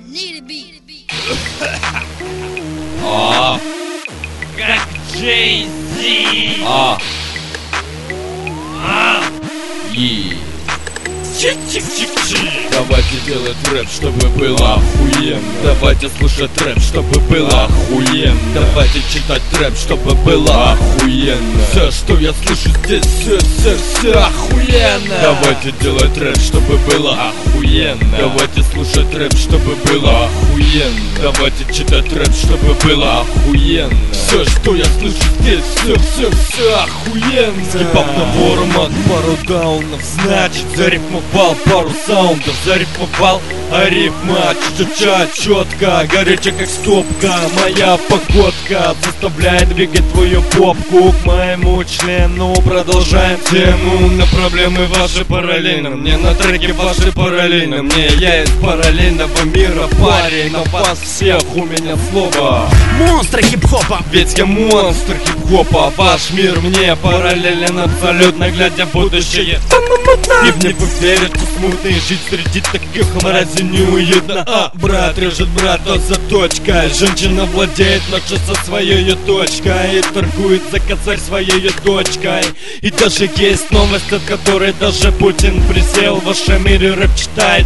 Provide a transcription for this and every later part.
Как Джей-Зи. Давайте делать рэп, чтобы было охуенно. Давайте слушать рэп, чтобы было охуенно. Давайте читать рэп, чтобы было охуенно. Все, что я слышу здесь, все охуенно. Давайте делать рэп, чтобы было охуенно. Давайте слушать рэп, чтобы было охуенно. Давайте читать рэп, чтобы было охуенно. Все, что я слышу здесь, все охуенно. Скипап набором от пару даунов, значит зарифмовал пару саундов, зарифмовал, а рифма четко, горячая как стопка. Моя походка заставляет двигать твою попку к моему члену. Продолжаем тему, на проблемы ваши параллельно. Мне на треке ваши параллельно. Мне я из параллельного мира парень. На вас всех у меня слово Монстры хип-хопа. Ведь я монстр хип-хопа. Ваш мир мне параллелен абсолютно, глядя в будущее. И мне поверят, что смутно жить среди таких мразей неуютно. Брат режет брата за точкой. Женщина владеет ночью со своей точкой и торгует за косарь своей дочкой. И даже есть новость, от которой даже Путин присел. В вашем мире рэп читает.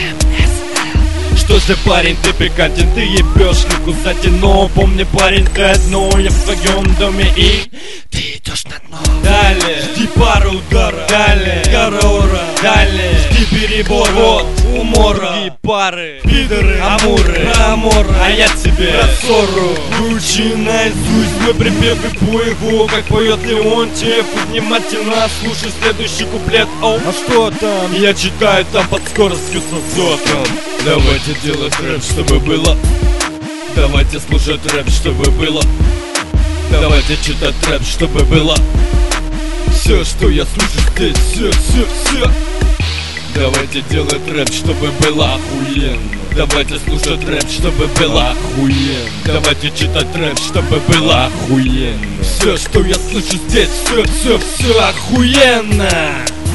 Что же, парень, ты пикантен, ты ебешь не кусати. Но помни, парень, ты одно, я в твоем доме и ты идешь на дно. Далее, жди пару ударов. Далее, караура. Далее, жди перебор. Вот, умора. Другие пары, пидоры, амуры, амора. А я тебе про ссору. Выучи наизусть мой припев и пой его, как поет Леонтьев. Внимательно слушай следующий куплет. А что там? Я читаю там под скоростью с азотом. Давайте делать рэп, чтобы было. Давайте слушать рэп, чтобы было. Давайте читать рэп, чтобы было. Все, что я слышу здесь, все. Давайте делать рэп, чтобы было охуенно. Давайте слушать рэп, чтобы было охуенно. Давайте читать рэп, чтобы было охуенно. Все, что я слышу здесь, все охуенно.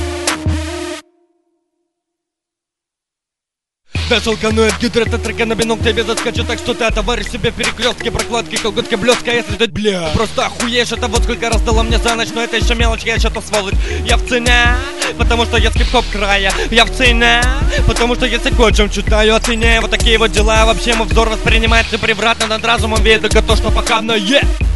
Дошел канует гидротетраканабинол, тебе заскочу так, что ты отоваришь себе перекрестки, прокладки, колготки, блестка, если ты, бля, просто охуеешь. Это вот сколько раз дала мне за ночь, но это еще мелочь, я что-то сволочь. Я в цене, потому что я с хип-хоп края. Я в цене, потому что я секундчем читаю о цене. Вот такие вот дела, вообще мой взор воспринимается превратно, над разумом видно, то, что похабно,